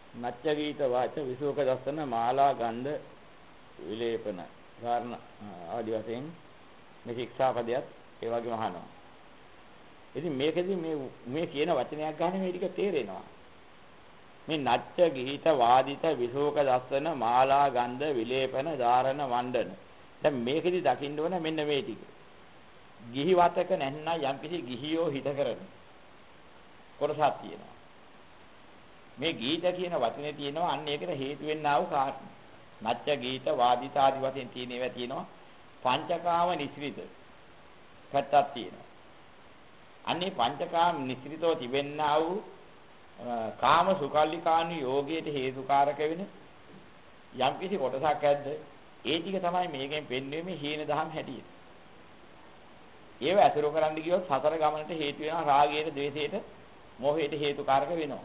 නච්ච ගීත වාච විසෝක දස්සන මාලා ගන්ධ විලේපන කාරණ ආදි වශයෙන් මේ ශික්ෂාපදයක් ඒ වගේම අහනවා. ඉතින් මේකෙදි මේ කියන වචනයක් ගන්න මේ ටික තේරෙනවා. මේ නච්ච ගීත වාදිත විසෝක දස්සන මාලා ගන්ධ විලේපන ධාරණ වණ්ඩන. දැන් මේකෙදි දකින්න ඕන මෙන්න මේ ටික. ගිහි වතක නැත්නම් යම්කිසි ගිහියෝ හිත කරන කොටසක් තියෙනවා. මේ ගීත කියන වචනේ තියෙනවා අන්න ඒකට හේතු වෙන්නා වූ කාරණා. නච්ච ගීත වාදිත ආදි වශයෙන් තියෙන ඒවා තියෙනවා. පංචකාම නිස්ෘත පැත්තක් තියෙනවා. අන්නේ පංචකාම නිස්ෘතව තිබෙන්නා වූ කාම සුකල්ලිකාණු යෝගයට හේතුකාරක වෙන යම්කිසි කොටසක් ඇද්ද ඒ ටික තමයි මේකෙන් පෙන්වන්නේ මේ හීන දහම් හැටියට. ඒව අසුර කරන්න ගියොත් සතර ගමනට හේතු වෙනවා රාගයට, ද්වේෂයට, මෝහයට හේතුකාරක වෙනවා.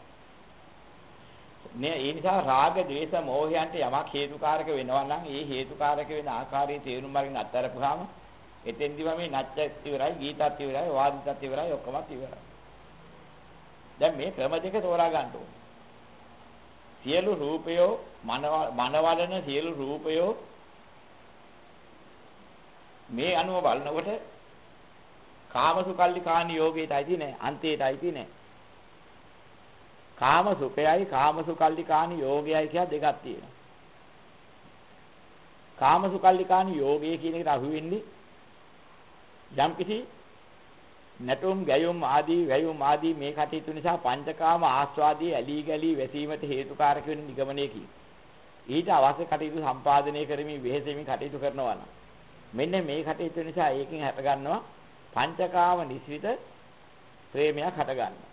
ඒ නිසා රාග, ද්වේෂ, මෝහයන්ට යමක් හේතුකාරක වෙනවා නම් ඒ හේතුකාරක වෙන ආකාරයේ තේරුම් අරගෙන අත්හැරපුවාම එතෙන්දිම මේ නච්චත් ඉවරයි, ගීතත් ඉවරයි, වාදිතත් ඉවරයි, ඔක්කොමත් ඉවරයි. දැන් මේ ක්‍රම දෙක තෝරා ගන්න ඕනේ. සියලු රූපයෝ මනවලන සියලු රූපයෝ මේ අනුව බලනකොට කාමසුකල්ලිකාණි යෝගයටයි තියෙන්නේ, අන්තයටයි තියෙන්නේ. කාම සුඛයයි කාම සුකල්ලිකාණි යෝගයයි කියලා දෙකක් තියෙනවා. කාම සුකල්ලිකාණි යෝගය කියන එකට අහු වෙන්නේ යම්කිසි නැටුම් ගැයුම් ආදී වැයුම් ආදී මේ කටයුතු නිසා පංචකාම ආස්වාදී ඇලී ගලී වැසීමට හේතුකාරක වෙන නිගමනයකින් ඊට අවශ්‍ය කටයුතු සම්පාදනය කරමින් වෙහෙසෙමින් කටයුතු කරනවා නම් මෙන්න මේ කටයුතු නිසා ඒකෙන් හට ගන්නවා පංචකාම නිස්සිත ප්‍රේමයක් හට ගන්නවා.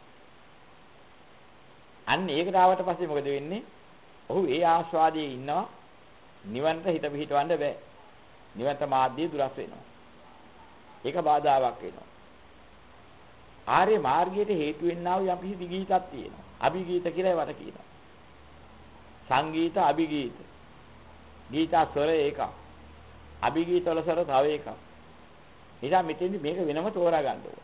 අන්න ඒකට ආවට පස්සේ මොකද වෙන්නේ? ඔහු ඒ ආස්වාදයේ ඉන්නවා නිවන්ට හිත පිහිටවන්න බෑ. නිවන්ට මාර්ගය දුරස් වෙනවා. ඒක බාධාවක් වෙනවා. ආර්ය මාර්ගයට හේතු වෙන්නා වූ යම් කිසි ගීතක් තියෙනවා. අභිගීත කියලා ඒවට කියනවා. සංගීත, අභිගීත. ගීත ස්වර එකක්. අභිගීත වල ස්වර තව එකක්. එදා මෙතෙන්දි මේක වෙනම තෝරා ගන්න ඕනේ.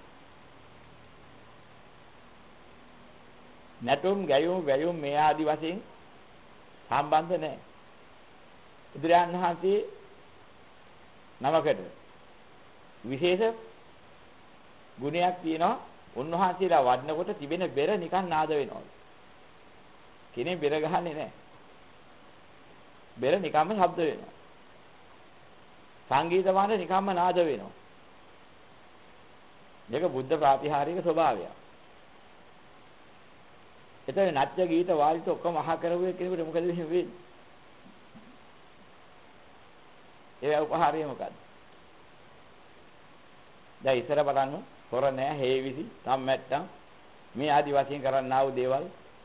නැටුම්, ගැයුම්, වැයුම් මේ ආදි වශයෙන් සම්බන්ධ නැහැ. බුදුරජාණන් වහන්සේ නමකට විශේෂ ගුණයක් තියෙනවා. උන්වහන්සේලා වඩනකොට තිබෙන බෙර නිකන් නාද වෙනවා. කෙනෙක් බෙර ගහන්නේ නැහැ. බෙර නිකම්ම ශබ්ද වෙනවා. සංගීත වාදන නිකම්ම නාද වෙනවා. මේක බුද්ධ ප්‍රාතිහාරික ස්වභාවයක්. එතන නත්‍ය ගීත වාදිත ඔක්කොම අහ කරුවේ කෙනෙකුට මොකද වෙන්නේ? ඒ උපහාරය මොකද්ද? දැන් ඉස්සර බලන්න හොර නෑ, හේවිසි, සම්මැට්ටම් මේ ආදි වශයෙන් කරන්නා වූ දේවල්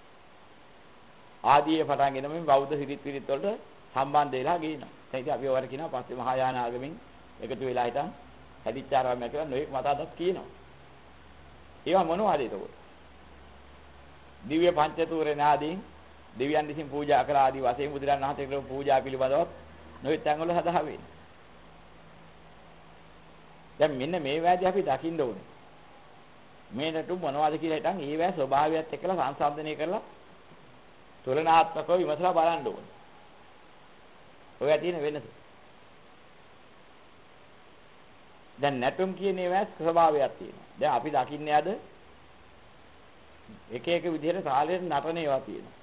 ආදීයේ පටන්ගෙන මේ බෞද්ධ සිරිත් විරිත් වලට සම්බන්ධ වෙලා ගිනවා. ඒ ඉතින් අපි ඔයාලට කියනවා පස්සේ මහායාන ආගමෙන් එකතු වෙලා හිටන් හැදිච්චාරාමයක් කියලා නොයෙක් මතවාදක් කියනවා. ඒවා මොනවද ඒකෝ? දිව්‍ය පංචතූරේ නාදීන් දෙවියන් විසින් පූජා කළ ආදී වශයෙන් බුදුරණන් වහන්සේ කරපු පූජා පිළිබඳව නොයෙක් තැන්වල හදා වෙන්නේ. දැන් මෙන්න මේ වැදී අපි දකින්න ඕනේ. මේ නටු මොනවද කියලා හිටන් ඒවැ ස්වභාවයත් එක්කලා සංසන්දනය කරලා තුලනාත්මකව විමසලා බලන්න ඕනේ. ඔය තියෙන වෙනස. දැන් නැටුම් කියන ඒවා ස්වභාවයක් තියෙනවා. දැන් අපි දකින්නේ අද එක එක විදිහට තාලෙට නටන ඒවා තියෙනවා.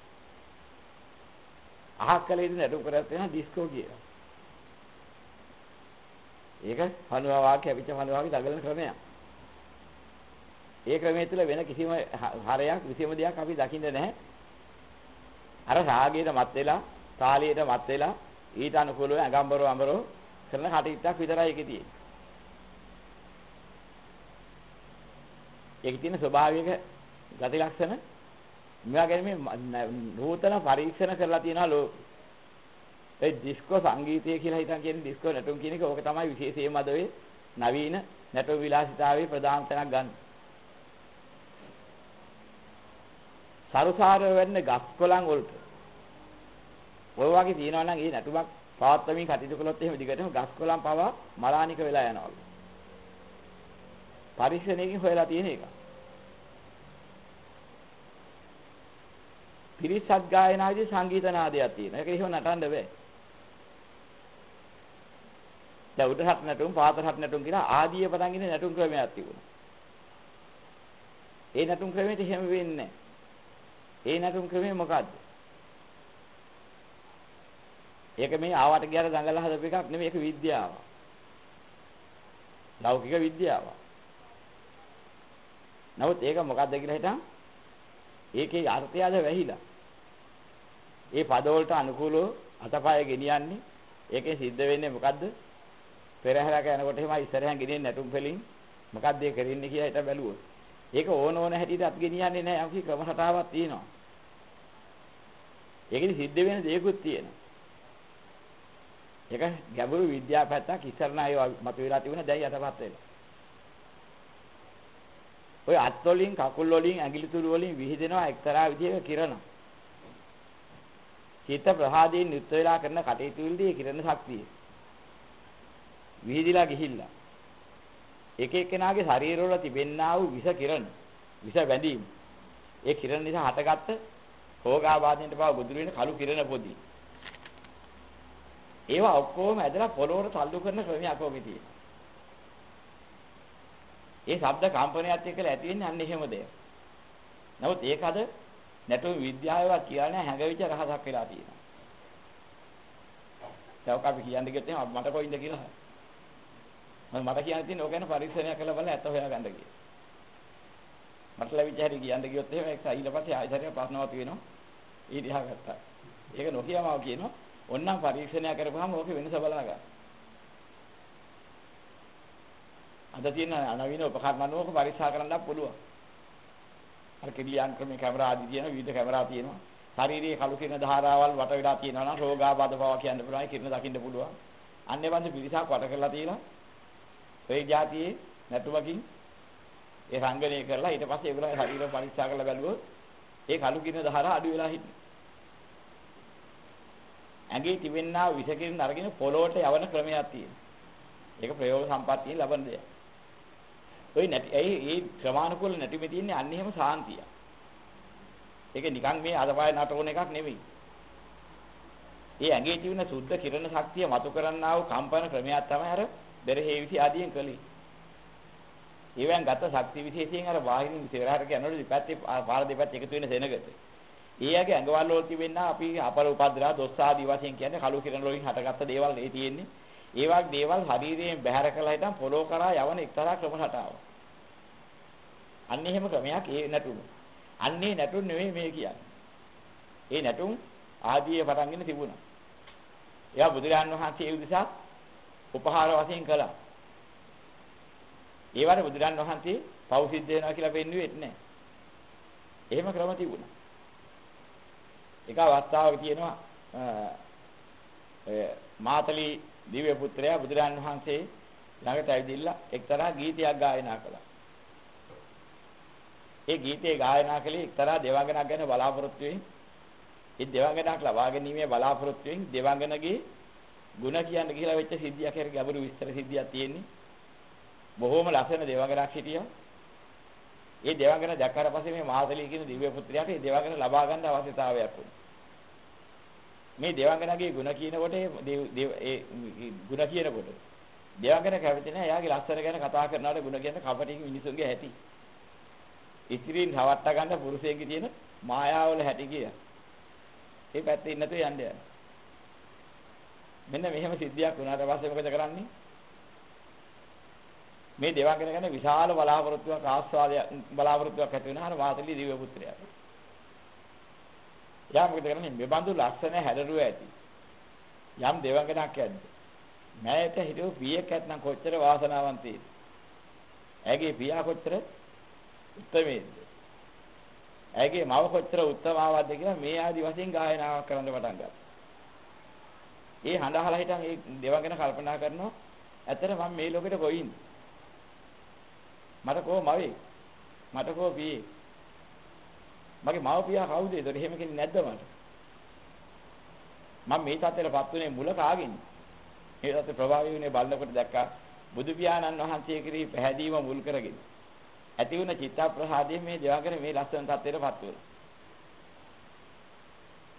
අහක්කලේදී නැටුම් කරත් වෙනවා ඩිස්කෝ කියලා. ඒක හනුවා වාක්‍ය අපිට හනුවා වාක්‍ය දගලන ක්‍රමයක්. ඒ ක්‍රමයේ තුල වෙන කිසිම හරයක් විසම දෙයක් අපි දකින්නේ නැහැ. අර රාගයට මත් වෙලා, තාලියට මත් වෙලා ඊට අනුකූලව අගම්බරෝ අඹරෝ කරන කටයුත්තක් විතරයි ඒකේ තියෙන්නේ. ඒකේ තියෙන ස්වභාවික ගති ලක්ෂණ මේවා ගැන මේ නූතන පරීක්ෂණ කරලා තියෙනවා ලෝකෙ. ඒ ඩිස්කෝ සංගීතය කියලා හිතන් කියන්නේ ඩිස්කෝ නැටුම් කියන එක ඕක තමයි විශේෂයෙන්ම අද ඔය නවීන නැටුම් විලාසිතාවේ ප්‍රධාන තැනක් ගන්න. සරුසාර වෙන්නේ ගස් කොළන් වලට. ඔය වගේ තියනවා නම් ඒ නැටුමක් පවත්වමින් කටයුතු කළොත් එහෙම දිගටම ගස් කොළන් පවා මලානික වෙලා යනවා. පරීක්ෂණයකින් හොයලා තියෙන එක. පිරිසත් ගායනාදී සංගීත නාදයක් තියෙනවා. ඒක එහෙම නටන්න බෑ. දැන් උඩහත් නැටුම්, පාතරහත් නැටුම් කියලා ආදීය පටන් ඉන්නේ නැටුම් ක්‍රමයක් තිබුණා. ඒ නැටුම් ක්‍රමෙට එහෙම වෙන්නේ නැහැ. ඒ නැටුම් ක්‍රමය මොකද්ද? ඒක මේ ආවට ගියාට දඟලලා හදපු එකක් නෙමෙයි, ඒක විද්‍යාව. ලෞකික විද්‍යාව. නමුත් ඒක මොකද්ද කියලා හිතන් ඒකේ අර්ථයද වැහිලා. ඒ පදවලට අනුකූලව අතපය ගෙනියන්නේ. ඒකෙන් සිද්ධ වෙන්නේ මොකද්ද? පෙරහැරක යනකොට එහෙම ඉස්සරහන් ගෙනියන්නේ නැටුම් වලින් මොකද්ද ඒ කරන්නේ කියලා හිත බැලුවොත්. ඒක ඕන හැටියට අත් ගෙනියන්නේ නැහැ. අපි ක්‍රම රටාවක් තියෙනවා. ඒකෙදි සිද්ධ වෙන දේකුත් තියෙනවා. ඒක ගැඹුරු විද්‍යා පැත්තක් ඉස්සරණ අය මතුවලා තිබුණා දැන් යටපත් වෙලා. ඔය අත් වලින් කකුල් වලින් ඇඟිලි තුඩු වලින් විහිදෙනවා එක්තරා විදිහක කිරණ. චිත්ත ප්‍රහාදයෙන් යුත් වෙලා කරන කටයුතු වලදී කිරණ ශක්තිය විහිදිලා ගිහිල්ලා එක එක්කෙනාගේ ශරීරවල තිබෙන්නා වූ විෂ කිරණ විෂ බැඳීම් ඒ කිරණ නිසා හටගත්ත රෝගාබාධයට පාව ගොදුරු වෙන කළු කිරණ පොදි ඒවා ඔක්කොම ඇදලා පොළොවට තල්ලු කරන ක්‍රමයක් ඔකේ තියෙනවා. ඒ ශබ්ද කම්පනයත් එක්කලා ඇති වෙන්නේ අන්න එහෙම දෙයක්. නමුත් ඒක අද නැටුම් විද්‍යාවවත් කියන්නේ හැඟවිච්ච රහසක් වෙලා තියෙනවා. ඒක අපි කියන්නේ කිව්වොත් එහෙනම් මට කොයින්ද කියලා. මට කියන්න තියෙන්නේ ඕක ගැන පරීක්ෂණයක් කරලා බලලා ඇත්ත හොයාගන්න කියලා. මට ලැබිච්ච හැටි කියන්න ගියොත් එහෙම ඒක ඊට පස්සේ ආයෙත් ප්‍රශ්නවත් වෙනවා. ඊට එහා ගත්තා. ඒක නොකියම කියනවා. ඔන්නම් පරීක්ෂණයක් කරපුවාම ඕකේ වෙනස බලලා ගන්න. අද තියෙන නවීන උපකරණ වලක පරීක්ෂා කරන්නත් පුළුවන්. අර කෙලියන් ක්‍රමේ කැමරා ආදී තියෙන විවිධ කැමරා තියෙනවා. ශාරීරික කළු කිරණ ධාරාවල් වට වෙලා තියෙනවා නම් රෝගාබාධ බව කියන්න පුළුවන්. කිරණ දකින්න පුළුවන්. අන්නේ වන්ද පිරිසක් වට කරලා තියෙනවා. ඒ જાතියේ නැටුමකින් ඒ රංගනය කරලා ඊට පස්සේ ඒගොල්ලෝ ශරීර පරීක්ෂා කරලා බැලුවොත් ඒ කළු කිරණ ධාරා අඩු වෙලා හිටිනවා. ඇඟේ තිබෙනා විෂ කිරණ අරගෙන පොළොවට යවන ක්‍රමයක් තියෙනවා. ඒක ප්‍රයෝග සම්පත්තියෙන් ලබන දෙයක්. ඔය නැටි ඒ ක්‍රමානුකූල නැටිමේ තියෙන්නේ අන්න එහෙම සාන්තිය. ඒක නිකන් මේ අදපාය නටෝන එකක් නෙවෙයි. ඒ ඇඟේ තිබෙන සුද්ධ කිරණ ශක්තිය මතු කරන්නා වූ කම්පන ක්‍රමයක් තමයි අර බෙරහේවිසි ආදියෙන් කළේ. ඒවෙන් ගත ශක්ති විශේෂයෙන් අර වාහිනී ඉස්සරහට යනකොට දෙපැත්තේ පාර දෙපැත්ත එකතු වෙන සෙනගට. ඒයගේ ඇඟවල වල තිබෙනා අපි අපර උපද්දලා දොස් ආදී වශයෙන් කියන්නේ කළු කිරණ වලින් හටගත්ත දේවල් ඒ තියෙන්නේ. ඒ වගේ දේවල් ශරීරයෙන් බැහැර කළා හිටන් පොළොව කරා යවන එක්තරා ක්‍රම රටාවක්. අන්න එහෙම ක්‍රමයක් ඒ නැටුම. අන්නේ නැටුම් නෙවෙයි මේ කියන්නේ. ඒ නැටුම් ආදීය පටන්ගෙන තිබුණා. ඒවා බුදුරජාන් වහන්සේ ඒ උදෙසා උපහාර වශයෙන් කළා. ඒවට බුදුරජාන් වහන්සේ පව් සිද්ධ වෙනවා කියලා පෙන්වුවෙත් නැහැ. එහෙම ක්‍රම තිබුණා. එක අවස්ථාවක තියෙනවා මාතලි දිව්‍ය පුත්‍රයා බුදුරජාන් වහන්සේ ළඟට ඇවිදilla එක්තරා ගීතයක් ගායනා කළා. ඒ ගීතේ ගායනා කළේ එක්තරා දෙවඟනක් ගැන බලාපොරොත්තු වෙමින් ඒ දෙවඟනක් ලබා ගැනීමේ බලාපොරොත්තු වෙමින් දෙවඟනගේ ಗುಣ කියන්න කියලා වෙච්ච සිද්ධියක් හරි ගැඹුරු විස්තර සිද්ධියක් තියෙන්නේ. බොහෝම ලස්සන දෙවඟනක් හිටියා. ඒ දෙවඟන දැක්කට පස්සේ මේ මාතලි කියන දිව්‍ය පුත්‍රයාට ඒ දෙවඟන ලබා ගන්න අවශ්‍යතාවයක් වුණා. මේ දෙවඟනගේ ಗುಣ කියනකොට ඒ ಗುಣ කියනකොට දෙවඟන කැමති නැහැ. එයාගේ ලස්සන ගැන කතා කරනකොට ಗುಣ කියන කපටින් මිනිසුන්ගේ ඇති. ඉතිරින් හවට්ට ගන්න පුරුෂයෙක්ගේ තියෙන මායාවල හැටි කිය. ඒ පැත්තේ ඉන්නතෝ යන්න යන. මෙන්න මෙහෙම සිද්ධියක් වුණාට පස්සේ මොකද කරන්නේ? මේ දෙවඟන ගැන විශාල බලාපොරොත්තුවක් ආස්වාදයක් බලාපොරොත්තුවක් ඇති වෙනා අර මාතලි දිව්‍ය පුත්‍රයා. යා මොකද කරන්නේ? මේ බඳු ලස්සන හැඩරුව ඇති. යම් දෙවඟනක් ඇද්ද. මෑයට හිටව පියෙක් ඇත්නම් කොච්චර වාසනාවන්තයිද? ඇගේ පියා කොච්චර උත්තමයිද? ඇගේ මව කොච්චර උත්තමාවක්ද කියලා මේ ආදි වශයෙන් ගායනාවක් කරන්න පටන් ගත්තා. ඒ හඬ අහලා හිටන් ඒ දෙවඟන කල්පනා කරනවා ඇත්තට මම මේ ලෝකෙට කොයින්ද? මට කෝ මවේ? මට කෝ පියේ? මගේ මව පියා කවුද? ඒතර එහෙම කෙනෙක් නැද්ද මට? මම මේ තත්ත්වයටපත් උනේ මුල කාගෙන්ද? මේ තත්ත්ව ප්‍රභාවය උනේ බලනකොට දැක්කා බුදු පියාණන් වහන්සේ කිරී පැහැදීම මුල් කරගෙන. ඇති වුණ චිත්ත ප්‍රහාදයේ මේ දෙවඟන මේ ලස්සන තත්ත්වයටපත් වුණා.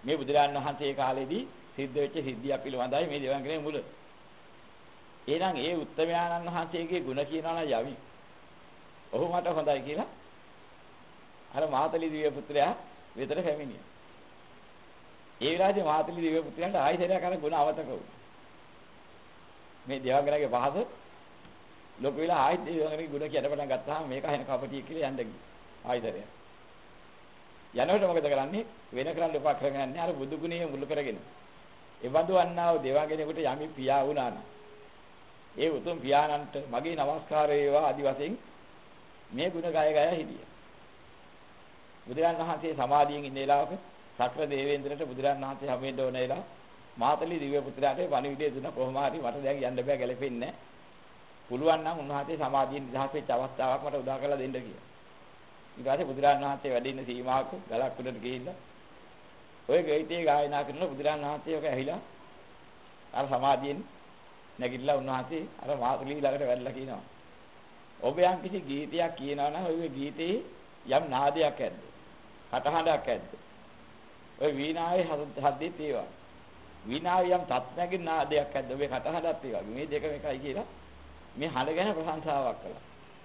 මේ බුදුරජාණන් වහන්සේ කාලේදී සිද්ධ වෙච්ච සිද්ධියක් පිළිබඳයි මේ දේවාංගනේ මුල. එහෙනම් ඒ උත්තමයාණන් වහන්සේගේ ගුණ කියනවා නම් යවි. ඔහු මට හොඳයි කියලා අර මාතලි දිව්‍ය පුත්‍රයා විතර පැමිණියා. ඒ විලාසේ මාතලි දිව්‍ය පුත්‍රයාට ආයිසරයක් අර ගුණ අවතක වුණා. මේ දේවාංගනගේ පහස ලොකු වෙලා ආයිත් දේවාංගනගේ ගුණ කියන පටන් ගත්තාම මේක අහෙන කපටිය කියලා යන්න ගියා. ආයිසරයක්. යනකොට මොකද කරන්නේ? වෙන කරන්න එපා කරගෙන යන්නේ අර බුදු ගුණයේ මුල් කරගෙන. ඒ බඳු වන්නා වූ දේවාංගනේකට යමි පියා වුණා නම් ඒ උතුම් පියාණන්ට මගේ নমස්කාර වේවා ආදි වශයෙන් මේ ගුණ ගය හිටියා. බුදුරජාණන් වහන්සේ සමාධියෙන් ඉන්න වෙලාවක සක්‍ර දේවේන්ද්‍රට බුදුරජාණන් වහන්සේ හැමෙන්න ඕන වෙලාව මාතලි දිව්‍ය පුත්‍රයාට පණිවිඩය දුන්න කොහොම හරි මට දැන් යන්න බෑ ගැලපෙන්නේ නැහැ. පුළුවන් නම් උන්වහන්සේ සමාධියෙන් නිදහස් වෙච්ච අවස්ථාවක් මට උදා කරලා දෙන්න කියලා. ඊට පස්සේ බුදුරජාණන් වහන්සේ වැඩ ඉන්න සීමාවක ගලක් උඩට ගිහිල්ලා ඔය ගීතේ ගායනා කරනකොට බුදුරජාණන් වහන්සේ ඔක ඇහිලා අර සමාධියෙන් නැගිටලා උන්වහන්සේ අර මාතලි ළඟට වැඩලා කියනවා. ඔබ යම් කිසි ගීතයක් කියනවා නම් ඔය ගීතේ යම් නාදයක් ඇද්ද? කටහඬක් ඇද්ද? ඔය වීණාවේ හද්දෙත් ඒවා. වීණාවේ යම් තත්ත්වයකින් නාදයක් ඇද්ද? ඔබේ කටහඬත් ඒ වගේ. මේ දෙකම එකයි කියලා මේ හඬ ගැන ප්‍රශංසාවක් කළා.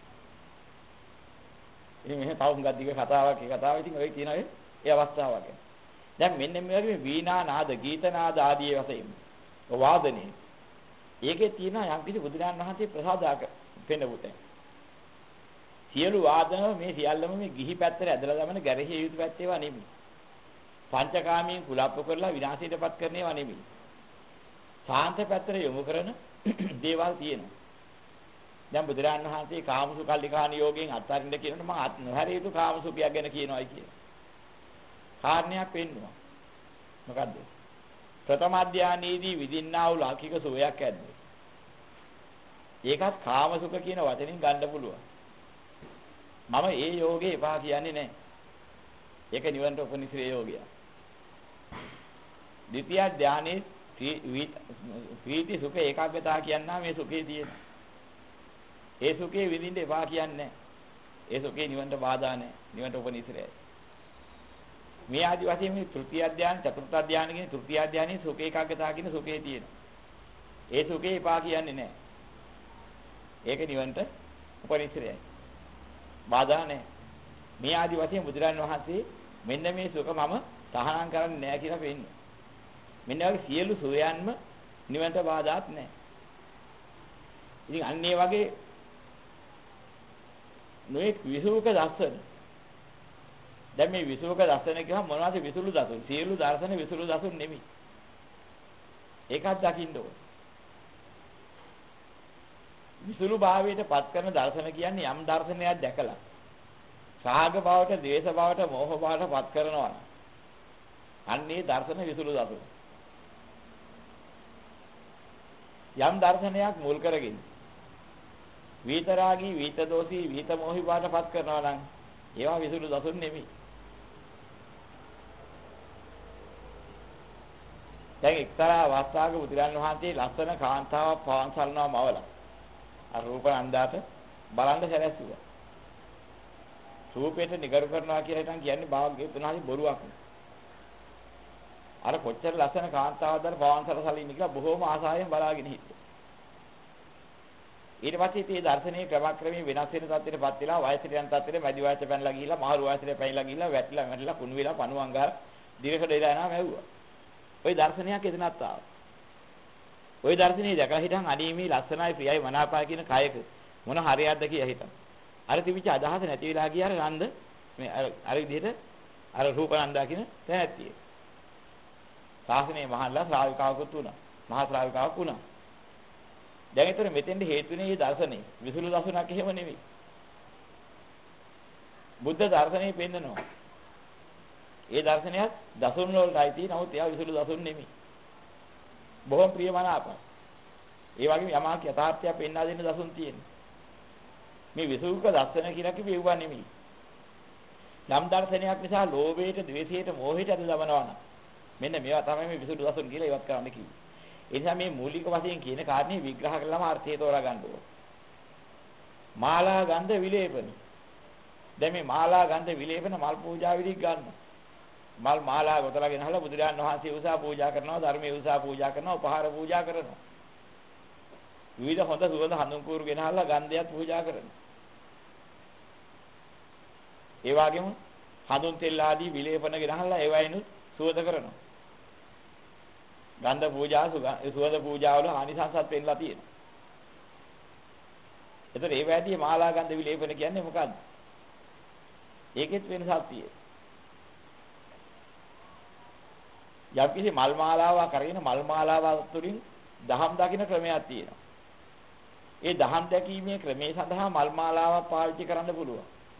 ඉතින් මෙහෙ තව හුඟක් දිග කතාවක් ඒ කතාව ඉතින් ඔය කියන ඒ අවස්ථාවක්. දැන් මෙන්න මේ වගේ වීණා නාද, ගීත නාද ආදී වශයෙන් වාදනේ. ඒකේ තියෙන යම් කිසි බුදුරජාණන් වහන්සේ ප්‍රසාදාක පෙන්වුතේ. සියලු වාදන මේ සියල්ලම මේ ගිහි පැත්තට ඇදලා දමන ගැරහිය යුතු පැත්ත ඒවා නෙමෙයි. පංචකාමයෙන් කුලප්ප කරලා විනාශයටපත් කරන ඒවා නෙමෙයි. සාන්ත පැත්තට යොමු කරන දේවල් තියෙනවා. දැන් බුදුරජාණන් වහන්සේ කාමසුකල්ලිකාණ යෝගයෙන් අත්හරින්න කියනකොට මම නොහැරිය යුතු කාමසුඛයක් ගැන කියනවායි කියන. කාරණයක් වෙන්නවා. මොකද්ද? ප්‍රථම අධ්‍යානයේදී විදින්නා වූ ලෞකික සුවයක් ඇද්ද? ඒකත් කාමසුඛ කියන වචنين ගන්න පුළුවන්. මම ඒ යෝගේ එපා කියන්නේ නැහැ. ඒක නිවන්ට උපනිශ්‍රේ යෝගය. ද්විතිය ධානයේ ප්‍රීති සුඛ ඒකාග්‍රතාව කියනවා මේ සුඛේ තියෙන. ඒ සුඛේ විඳින්න එපා කියන්නේ නැහැ. ඒ සුඛේ නිවන්ට බාධා නැහැ. නිවන්ට උපනිශ්‍රේයි. මේ ආදි වශයෙන් මේ තෘතිය ධානය, චතුර්ථ ධානය කියන තෘතිය ධානයේ සුඛ ඒකාග්‍රතාව කියන සුඛේ තියෙනවා. ඒ සුඛේ එපා කියන්නේ නැහැ. ඒක නිවන්ට උපනිශ්‍රේයි. බාධා නැහැ. මේ ආදි වශයෙන් බුදුරන් වහන්සේ මෙන්න මේ සුඛ මම සහනම් කරන්නේ නැහැ කියලා පෙන්නනවා. මෙන්න වගේ සියලු සුවයන්ම නිවන්ට බාධාත් නැහැ. ඉතින් අන්න ඒ වගේ නොඑක් විසුක දර්ශන. දැන් මේ විසුක දර්ශන කියහම මොනවද විසුළු දසුන්? සියලු දර්ශන විසුළු දසුන් නෙමෙයි. ඒකත් දකින්න ඕන. විසුළු භාවයට පත් කරන දර්ශන කියන්නේ යම් දර්ශනයක් දැකලා රාග භාවයට, ද්වේෂ භාවයට, මෝහ භාවයට පත් කරනවා. අන්නේ දර්ශන විසුළු දසුන්. යම් දර්ශනයක් මුල් කරගෙන විතරාගී, විතදෝසී, විතමෝහි භාවයට පත් කරනවා නම් ඒවා විසුළු දසුන් නෙමෙයි. දැන් එක්තරා අවස්ථාවක බුදුරන් වහන්සේ ලස්සන කාන්තාවක් පවන් සලනවා මවලා අර රූපනන්දාට බලන්න සැලැස්සුවා. රූපයට නිගරු කරනවා කියලා හිතන් කියන්නේ භාග්‍යවත් උනාහි බොරුවක්. අර කොච්චර ලස්සන කාන්තාවක්ද පවන් සලසලා ඉන්නේ කියලා බොහොම ආසාවෙන් බලාගෙන හිටියා. ඊට පස්සේ මේ දර්ශනීය ක්‍රමක්‍රමී වෙනස් වෙන තත්ත්වයටපත් වෙලා වයසට යන තත්ත්වෙට මැදි වයසට පැනලා ගිහිල්ලා මහලු වයසට පැනලා ගිහිල්ලා වැටිලා කුණු වෙලා පණුවන් ගහලා දිරකට එලා යනවා මැව්වා. ওই දර්ශනයක් එතනත් ආවා. ওই දර්ශනේ දැකලා හිටන් අනේ මේ ලස්සනයි ප්‍රියයි මනාපයි කියන කයක මොන හරියක්ද කියලා හිතන්. අර තිබිච්ච අදහස නැති වෙලා ගියාර නන්ද මේ අර විදිහට අර රූපනන්දා කියන තැනැත්තිය. ශාසනයේ මහල්ලා ශ්‍රාවිකාවකුත් වුණා. මහා ශ්‍රාවිකාවක් වුණා. දැන් ඒතර මෙතෙන්ද හේතුනේ මේ දර්ශනේ. විසුළු දර්ශනක් එහෙම නෙවෙයි. බුද්ධ දර්ශනේ පෙන්නනවා. ඒ දර්ශනයත් දසුන් වලටයි තියෙන නමුත් ඒවා විසුළු දසුන් නෙමෙයි. බොහොම ප්‍රියමනාපයි. ඒ වගේම යමාක යථාර්ථය පෙන්වා දෙන්න දසුන් තියෙනවා. මේ විසුළුක දර්ශන කියලා කිව්වේ ඒවා නෙමෙයි. නම් දර්ශනයක් නිසා ලෝභයට, ද්වේෂයට, මෝහයට අද දමනවා නම් මෙන්න මේවා තමයි මේ විසුළු දසුන් කියලා ඉවත් කරන්න කිව්වේ. ඒ නිසා මේ මූලික වශයෙන් කියන කාරණේ විග්‍රහ කළාම අර්ථය තෝරා ගන්න ඕනේ. මාලා ගන්ධ විලේපන. දැන් මේ මාලා ගන්ධ විලේපන මල් පූජා විදිහට ගන්න. මල් මාලා ගොතලා ගෙනහලා බුදුරජාණන් වහන්සේ උසා පූජා කරනවා, ධර්මයේ උසා පූජා කරනවා, උපහාර පූජා කරනවා. විවිධ හොඳ සුවඳ හඳුන් කූරු ගෙනහලා ගන්ධයත් පූජා කරනවා. ඒ වගේම හඳුන් තෙල් ආදී විලේපන ගෙනහලා ඒවයිනුත් සුවඳ කරනවා. ගන්ධ පූජා සුවඳ පූජා වල ආනිසංසත් වෙන්නලා තියෙනවා. ඒතර ඒ වැඩි මාලා ගන්ධ විලේපන කියන්නේ මොකද්ද? ඒකෙත් වෙනසක් තියෙනවා. යම්කිසි මල් මාලාවක් කරගෙන මල් මාලාව තුළින් දහම් දකින්න ක්‍රමයක් තියෙනවා. ඒ දහම් දැකීමේ ක්‍රමයේ සඳහා මල් මාලාවක් පාවිච්චි කරන්න පුළුවන්.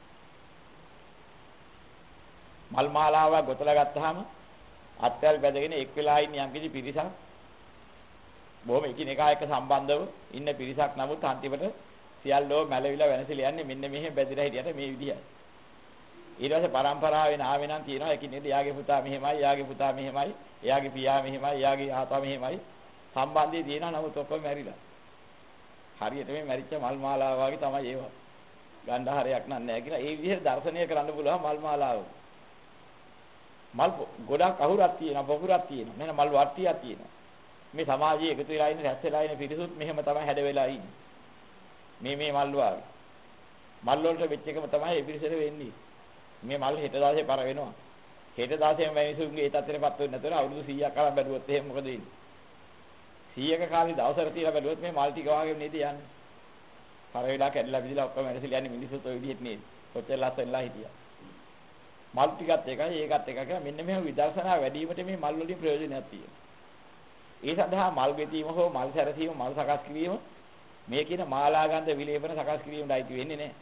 මල් මාලාවක් ගොතලා ගත්තාම අත්වල බැඳගෙන එක් වෙලා ඉන්න යම්කිසි පිරිසක් බොහොම එකිනෙකා එක්ක සම්බන්ධව ඉන්න පිරිසක් නමුත් අන්තිමට සියල්ලෝ මැලවිලා වෙනසලා යන්නේ මෙන්න මෙහෙම බැඳිලා හිටියට මේ විදිහයි. ඊට පස්සේ පරම්පරාවෙන් ආවෙ නම් තියෙනවා එකිනෙක එයාගේ පුතා මෙහෙමයි, එයාගේ පුතා මෙහෙමයි, එයාගේ පියා මෙහෙමයි, එයාගේ ආතා මෙහෙමයි සම්බන්ධය තියෙනවා නමුත් ඔක්කොම මැරිලා. හරියට මේ මැරිච්ච මල් මාලාව වගේ තමයි ඒවා. ගන්ධහරයක් නෑ කියලා ඒ විදිහට දර්ශනය කරන්න පුළුවන් මල් මාලාව. මල් ගොඩක් අහුරක් තියෙනවා, පොකුරක් තියෙනවා. මෙන්න මල් වට්ටියක් තියෙනවා. මේ සමාජයේ එකතු වෙලා ඉන්න රැස් වෙලා ඉන්න පිරිසුත් මෙහෙම තමයි හැද වෙලා ඉන්නේ. මේ මල් වාගේ. මල් වලට වෙච්ච එකම තමයි ඒ පිරිසට වෙන්නේ. මේ මල් හෙට දවසේ පර වෙනවා. හෙට දවසේම මිනිසුන්ගේ ඒ තත්ත්වෙටපත් වෙන්නේ නැතර අවුරුදු 100ක් කාලක් බැලුවොත් එහෙම මොකද වෙන්නේ? 100ක කාලේ දවසට තියලා බැලුවොත් මේ මල් ටික වාගේ නේද යන්නේ. පර වෙලා කැඩලා විදිලා ඔක්කොම වෙනසලා යන්නේ මිනිස්සුත් ඔය විදිහට නේද? කොච්චර ලස්සනලා හිටියා. මල් ටිකත් එකයි ඒකත් එකයි කියලා මෙන්න මෙහෙම විදර්ශනා වැඩිවීමට මේ මල් වලින් ප්‍රයෝජනයක් තියෙනවා. ඒ සඳහා මල් ගෙතීම හෝ මල් සැරසීම මල් සකස් කිරීම මේ කියන මාලා ගන්ධ විලේපන සකස් කිරීමට අයිති වෙන්නේ නැහැ.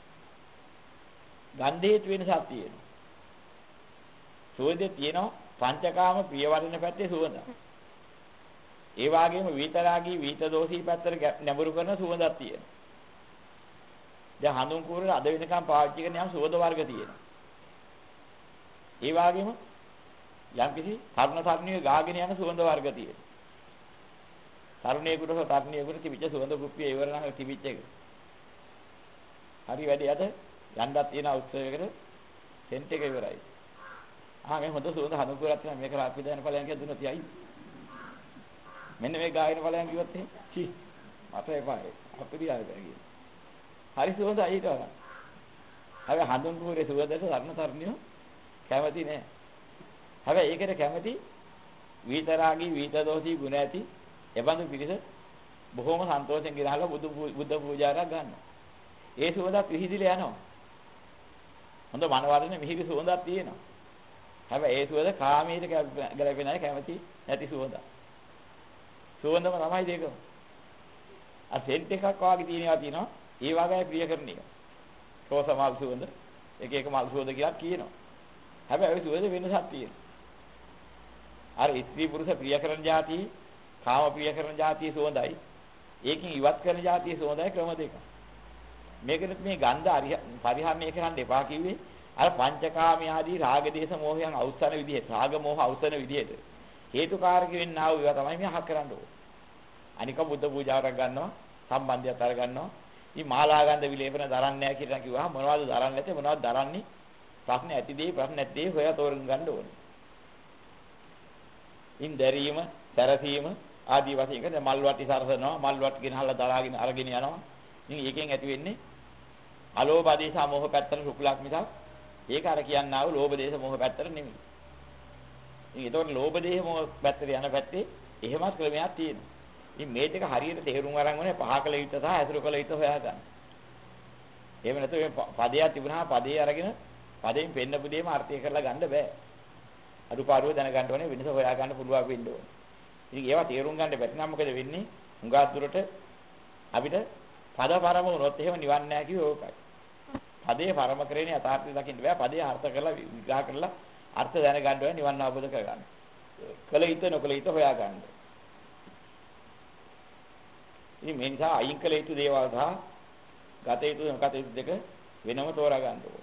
ගන්ධයේ වෙනසක් තියෙනවා. සුවඳේ තියෙනවා පංචකාම ප්‍රියවර්ණ පැත්තේ සුවඳ. ඒ වගේම විතරාගී විත දෝෂී පැත්තට නැඹුරු කරන සුවඳක් තියෙනවා. දැන් හඳුන් කූරේ අද වෙනකම් පාවිච්චි කරන යම් සුවඳ වර්ග තියෙනවා. ඒ වගේම යම්කිසි තරුණ තරුණිය ගාගෙන යන සුවඳ වර්ග තියෙනවා. තරුණියෙකුට හෝ තරුණියෙකුට තිබිච්ච සුවඳ කුප්පිය ඉවර නම් තිබිච්ච එක. හරි වැඩි අද යන්නත් තියෙන උත්සවයකට සෙන්ට් එක ඉවරයි. මේ හොඳ සුවඳ හඳුන් කූරක් තියෙනවා මේක රාත්‍රී දාන ඵලයන් කියලා දුන්නොත් යයි. මෙන්න මේ ගායන ඵලයන් කිව්වොත් එහෙම චි මට එපා අපිරියාව බැගිය. හරි සුවඳ අයිට වරන්. හැබැයි හඳුන් කූරේ සුවඳට තරුණ තරුණියෝ කැමති නෑ. හැබැයි ඒකට කැමති විතරාගී විතදෝෂී ගුණ ඇති එබඳු පිරිස බොහොම සන්තෝෂෙන් ගිරහලා බුද්ධ පූජාවක් ගන්නවා. ඒ සුවඳත් විහිදිලා යනවා. හොඳ මනවර්ධන මිහිරි සුවඳක් තියෙනවා. හැබැයි ඒ සුවඳ කාමීට ගැලපෙන්නේ නැහැ කැමති නැති සුවඳ. සුවඳම තමයි දෙකම. සෙන්ට් එකක් වාගේ තියෙනවා. ඒ වගේ ප්‍රිය කරන එක. රෝස මල් සුවඳ එක එක මල් සුවඳ කියලා කියනවා. හැබැයි ඒ සුවඳ වෙනසක් තියෙනවා. අර ස්ත්‍රී පුරුෂ ප්‍රිය කරන જાති, කාම ප්‍රිය කරන જાති සුවඳයි. ඒකෙන් ඉවත් කරන જાති සුවඳයි ක්‍රම දෙකක්. මේකෙත් මේ ගන්ධ පරිහරණය කරන්න එපා කිව්වේ අර පංචකාමී ආදී රාග දේශ මොහයන් අවසන විදිහට, රාග මොහ අවසන විදිහට හේතුකාරක වෙන්නා වූ ඒවා තමයි මේ අහක් කරන්න ඕනේ. අනික බුද්ධ පූජාවක් ගන්නවා, සම්බන්ධයක් අර ගන්නවා. මේ මාලා ගන්ධ විලේපන දරන්නේ නැහැ කියලා කිව්වහම මොනවද දරන්නේ නැත්තේ මොනවද දරන්නේ? ප්‍රශ්න ඇතිදී ප්‍රශ්න නැත්තේ හොයා තෝරන් ගන්න ඕනේ. ඉන් දැරීම, සැරසීම ආදී වශයෙන් කියන්නේ මල් වට්ටි සරසනවා, මල් වට්ටි ගෙනහලා දරාගෙන අරගෙන යනවා. ඉතින් ඒකෙන් ඇති වෙන්නේ අලෝභ දේශ මොහ පැත්තට රුකුලක් මිසක් ඒක අර කියන්නා වූ ලෝභ දේශ මොහ පැත්තට නෙමෙයි. ඉතින් ඒතකොට ලෝභ දේශ මොහ පැත්තට යන පැත්තේ එහෙමත් ක්‍රමයක් තියෙනවා. ඉතින් මේ දෙක හරියට තේරුම් අරන් ඕනේ පහකල යුත සහ ඇසුරු කළ යුත හොයා ගන්න. එහෙම නැත්නම් මේ පදයක් තිබුණා පදේ අරගෙන පදයෙන් පෙන්නපු දෙයම අර්ථය කරලා ගන්න බෑ. අඩුපාඩුව දැනගන්න ඕනේ වෙනස හොයා ගන්න පුළුවන් වෙන්න ඕනේ. ඉතින් ඒවා තේරුම් ගන්න බැරි නම් මොකද වෙන්නේ? හුඟා දුරට අපිට පද පරම වුණොත් එහෙම නිවන් නැහැ කිව්වේ ඕකයි. පදේ පරම කරේනේ යථාර්ථය දකින්න බෑ. පදේ අර්ථ කරලා විග්‍රහ කරලා අර්ථ දැනගන්න ඕනේ නිවන් අවබෝධ කරගන්න. කල යුත නොකල යුත හොයා ගන්න. ඉතින් මේ නිසා අයින් කළ යුතු දේවල් සහ ගත යුතු නොගත යුතු දෙක වෙනම තෝරා ගන්න ඕනේ.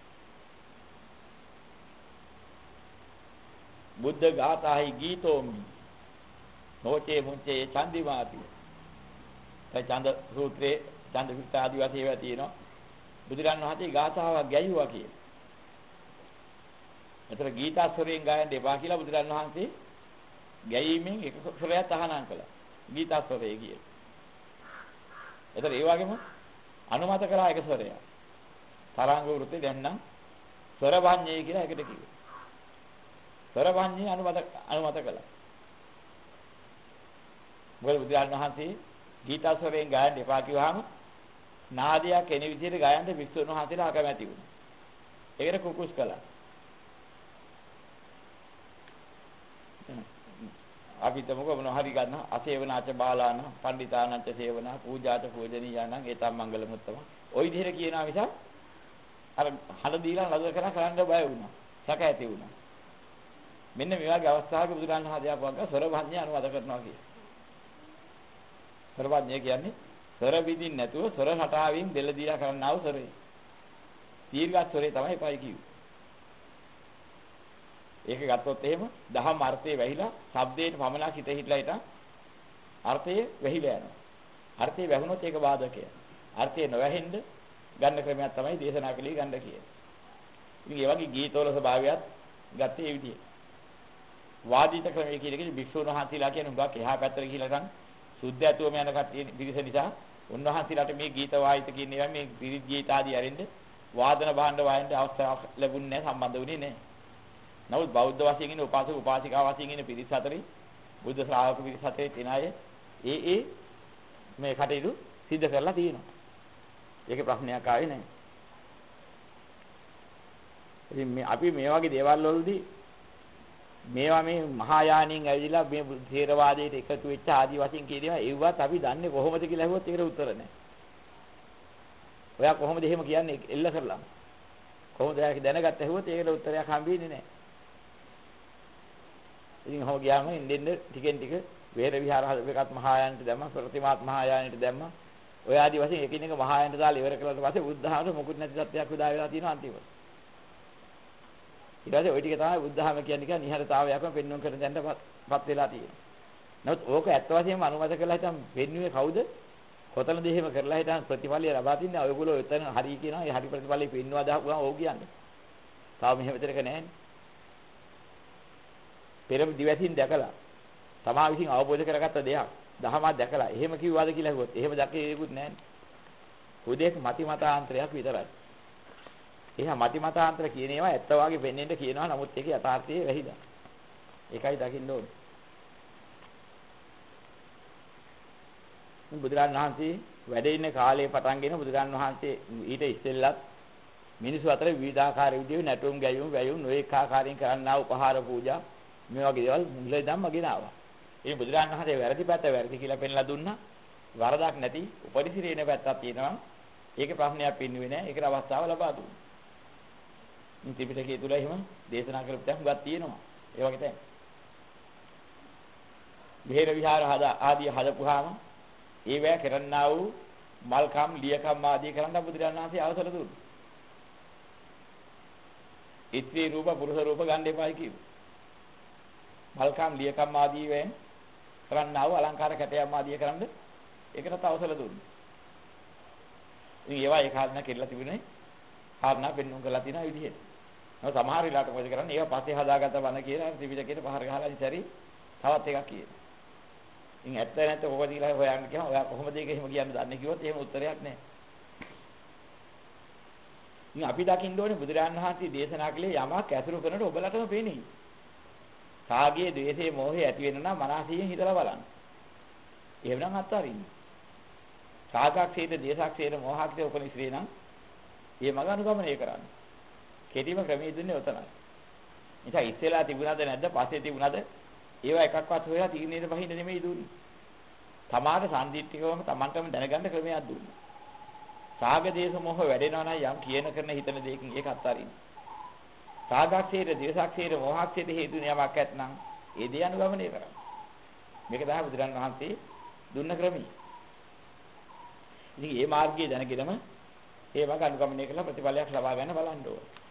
බුද්ධ ගාථාහි ගීතෝමි නොචේ මුංචේ චන්දිමාති. ඒ ඡන්ද සූත්‍රයේ ඡන්ද විස්ත ආදී වශයෙන් ඒවා තියෙනවා. බුදුරන් වහන්සේ ගාථාවක් ගැයුවා කියලා. එතන ගීතාස්වරයෙන් ගායන්න එපා කියලා බුදුරන් වහන්සේ ගැයීමෙන් එක ස්වරයක් තහනම් කළා. ගීතාස්වරය කියේ. එතන ඒ වගේම අනුමත කළා එක ස්වරයක්. තරංග වෘත්තේ දැන් නම් ස්වරභඤ්ඤය කියලා එකට කිව්වා. ස්වරභඤ්ඤය අනුමත කළා. මොකද බුදුරන් වහන්සේ ගීතාස්වරයෙන් ගායන්න එපා කිව්වහම නාදයක් එන විදිහට ගායන්න වික්ෂුන් වහන්සේලා අකමැති වුණා. ඒකට කුකුස් කළා. අපි තමක මොන හරි ගන්න අසේවනාච බාලාන පණ්ඩිතානංච සේවනා පූජාච පූජනීයානං ඒතම් මංගලමුත්තම ওই විදිහට කියනවා මිසක් අර හඩ දීලා නතර කරන්න බය වුණා. සැක ඇති වුණා. මෙන්න මේ වගේ අවස්ථාවක බුදුරන් වහන්සේ ආපුවාම ස්වරභඤ්ඤය අනුවාද කරනවා කියන්නේ. ස්වරභඤ්ඤය කියන්නේ ස්වර විදින් නැතුව ස්වර හටාවින් දෙල දීලා කරන්නා වූ ස්වරය. දීර්ඝ ස්වරේ තමයි පයි කිව්වේ. ඒක ගත්තොත් එහෙම දහම් අර්ථයේ වැහිලා ශබ්දයට පමණක් හිත හිටලා හිටන් අර්ථයේ වැහිලා යනවා. අර්ථයේ වැහුනොත් ඒක බාධකය. අර්ථයේ නොවැහෙන්න ගන්න ක්‍රමයක් තමයි දේශනා කළේ ගන්න කියන්නේ. ඉතින් ඒ වගේ ගීතවල ස්වභාවයත් ගත්තේ ඒ විදිහේ. වාදිත ක්‍රමයේ කියන එකේ භික්ෂුන් වහන්සේලා කියන උගක් එහා පැත්තට ගිහිලා ගන්න සුද්ධ ඇතුවම යන කට්ටිය පිරිස නිසා උන්වහන්සේලාට මේ ගීත වායිත කියන ඒවා මේ පිරිත් ගීත ආදී අරින්න වාදන භාණ්ඩ වයින්ද අවස්ථාවක් ලැබුණේ නැහැ සම්බන්ධ වුණේ නැහැ. නමුත් බෞද්ධ වශයෙන් ඉන්න උපාසක උපාසිකා වශයෙන් ඉන්න පිරිස අතරේ බුද්ධ ශ්‍රාවක පිරිස අතරේ තින අය ඒ මේ කටයුතු සිද්ධ කරලා තියෙනවා. ඒකේ ප්‍රශ්නයක් ආවේ නැහැ. ඉතින් මේ අපි මේ වගේ දේවල් වලදී මේවා මේ මහායානින් ඇවිදලා මේ ථේරවාදයට එකතු වෙච්ච ආදි වශයෙන් කියනවා ඒවත් අපි දන්නේ කොහොමද කියලා අහුවොත් ඒකට උත්තර නැහැ. ඔයා කොහොමද එහෙම කියන්නේ එල්ල කරලා? කොහොමද එයා දැනගත්ත ඇහුවොත් ඒකට උත්තරයක් හම්බෙන්නේ නැහැ. ඉතින් හොව ගියාම ඉන්නෙන් ටිකෙන් ටික වේර විහාර හදපේකත් මහායානට දැම්මා ප්‍රතිමාත් මහායානට දැම්මා. ඔය ආදි වශයෙන් එකිනෙක මහායානට දාලා ඉවර කළාට පස්සේ බුද්ධහමර මොකුත් නැති සත්‍යයක් උදා වෙලා තියෙනවා අන්තිමට. ඊට පස්සේ ওই ටික තමයි බුද්ධහම කියන්නේ නිහඬතාවයක්ම පෙන්වන්න කරන දැන්නපත් වෙලා තියෙන්නේ. නමුත් ඕක ඇත්ත වශයෙන්ම අනුමත කරලා හිටන් වෙන්නේ කවුද? කොතනද එහෙම කරලා හිටන් ප්‍රතිඵලය ලබා තින්නේ? ඔයගොල්ලෝ එතන හරි කියනවා. ඒ හරි ප්‍රතිඵලය පෙන්වනවා දාපුවා ඕක කියන්නේ. තාම මෙහෙම විතරක නැහැනේ. පෙරම දිවසින් දැකලා තමා විසින් අවබෝධ කරගත්ත දෙයක් දහමක් දැකලා එහෙම කිව්වාද කියලා හෙව්වොත් එහෙම දැකේකුත් නැහැ. හුදෙක් මති මතාන්තරයක් විතරයි. එහෙනම් මති මතාන්තර කියන ඒවා ඇත්ත වාගේ වෙන්නෙන්න කියනවා. නමුත් ඒකේ යථාර්ථයේ වැහිලා. ඒකයි දකින්න ඕනේ. බුදුරන් වහන්සේ වැඩ ඉන්න කාලේ පටන්ගෙන බුදුරන් වහන්සේ ඊට ඉස්සෙල්ලත් මිනිස්සු අතර විවිධාකාර විදිහේ නැටුම් ගැයුම් වැයුම් නොඑක ආකාරයෙන් කරන්නා උපහාර පූජා මේ වගේ දේවල් මුල ඉඳන්ම ගෙනාවා. ඒ බුදුරන් වහන්සේ වැරදි පැත්ත වැරදි කියලා පෙන්ලා දුන්නා. වරදක් නැති උපරිසිරේන පැත්තක් තියෙනවා. ඒකේ ප්‍රශ්නයක් පින්නුවේ නැහැ. ඒකට අවස්ථාව ලබා දුන්නා. මේ ත්‍රිපිටකයේ තුල එහෙම දේශනා කරපු තැන් හුඟක් තියෙනවා. ඒ වගේ තැන්. විහෙර විහාර ආදී හදපුවාම ඒවැ කරන්නා වූ මල්කම් ලියකම් ආදී කරන්න බුදුරන් වහන්සේ අවසර දුන්නා. ඉත්‍රි රූප පුරුෂ රූප ගන්න එපායි කිව්වා. මල්කම් ලියකම් ආදී වෙන් කරන්නා වූ අලංකාර කැටයම් ආදී කරන්න ඒකට අවසර දුන්නා. ඉතින් ඒවා ඒ කාරණා කෙරලා තිබුණේ කාරණා පෙන්වන්න කරලා තියෙන විදිහට. නමුත් සමහර වෙලාවට මොකද කරන්නේ? ඒවා පස්සේ හදාගත්ත බණ කියලා ත්‍රිපිටකයට පහර ගහලා ඉතරි තවත් එකක් කියනවා. ඉතින් ඇත්ත නැත්ත කොහොමද කියලා හොයන්න කියනවා. ඔයා කොහොමද ඒක එහෙම කියන්න දන්නේ කිව්වොත් එහෙම උත්තරයක් නැහැ. ඉතින් අපි දකින්න ඕනේ බුදුරජාණන් වහන්සේ දේශනා කළේ යමක් ඇසුරු කරනකොට ඔබලටම පේන්නේ. රාගයේ, ද්වේෂයේ, මෝහයේ ඇති වෙන නම් මනසින් හිතලා බලන්න. එහෙමනම් අත්හරින්න. රාගක්ෂේද, දේශක්ෂේද, මෝහක්ෂේද උපනිශ්‍රේ නම් මේ මග අනුගමනය කරන්න. කෙටිම ක්‍රමයේ දුන්නේ ඔතනයි. නිසා ඉස්සෙල්ලා තිබුණාද නැද්ද? පස්සේ තිබුණාද? ඒවා එකක්වත් හොයලා තීරණයට බහින්න නෙමෙයි දුන්නේ. තමාට සම්දිත්තිකවම Tamanටම දැනගන්න ක්‍රමයක් දුන්නා. රාග දේශ මොහ වැඩෙනවා නම් යම් කියන කරන හිතන දෙයකින් ඒක අත්හරින්න. රාගක්ෂේද, දේශක්ෂේද, මෝහක්ෂේද හේතු නියමයක් ඇත්නම් ඒ දේ අනුගමනය කරන්න. මේක තමයි බුදුරන් වහන්සේ දුන්න ක්‍රමය. ඉතින් මේ මාර්ගය දැනගෙනම ඒ වගේ අනුගමනය කරලා ප්‍රතිඵලයක් ලබා ගන්න බලන්න ඕනේ.